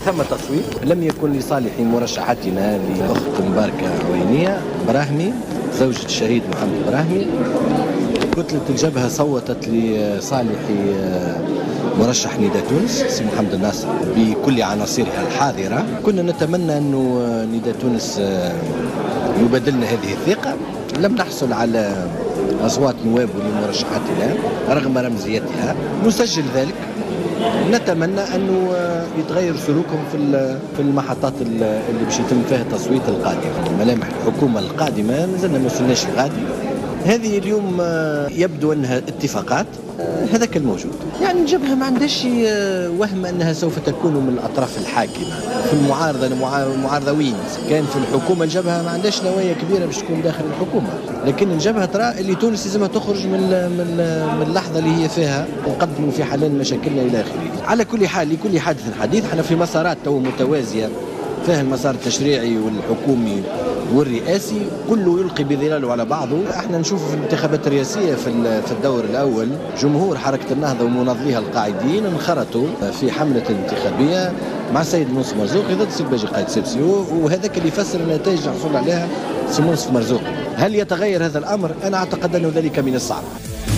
ثم تصويت لم يكن لصالح مرشحتنا لأخت مباركة عوينية براهمي زوجة الشهيد محمد براهمي. كتلة الجبهة صوتت لصالح مرشح نداء تونس سي محمد الناصر بكل عناصرها الحاضرة. كنا نتمنى أن نداء تونس يبادلنا هذه الثقة. لم نحصل على أصوات نواب لمرشحاتنا رغم رمزيتها. نسجل ذلك. نتمنى أنه يتغير سلوكهم في المحطات اللي باش يتم فيها التصويت القادم. ملامح الحكومة القادمة مازلنا ما وصلناش لغادي. هذه اليوم يبدو أنها اتفاقات. هذاك الموجود. يعني الجبهة ما عندهاش وهم أنها سوف تكون من الأطراف الحاكمة. في المعارضة المعارضة وين؟ كان في الحكومة الجبهة ما عندهاش نوايا كبيرة باش تكون داخل الحكومة. لكن الجبهة ترى اللي تونس لازمها تخرج من اللحظة اللي هي فيها ونقدموا في حل مشاكلنا إلى آخره. على كل حال لكل حادث حديث. احنا في مسارات تو متوازية فيها المسار التشريعي والحكومي والرئاسي كله يلقي بظلاله على بعضه. احنا نشوف في الانتخابات الرئاسية في الدور الأول جمهور حركة النهضة ومناضليها القاعدين انخرطوا في حملة انتخابية مع السيد منصف مرزوقي ضد السيد باجي قايد سبسي، وهذاك اللي يفسر النتائج اللي حصل عليها السيد منصف مرزوقي. هل يتغير هذا الأمر؟ أنا أعتقد أنه ذلك من الصعب.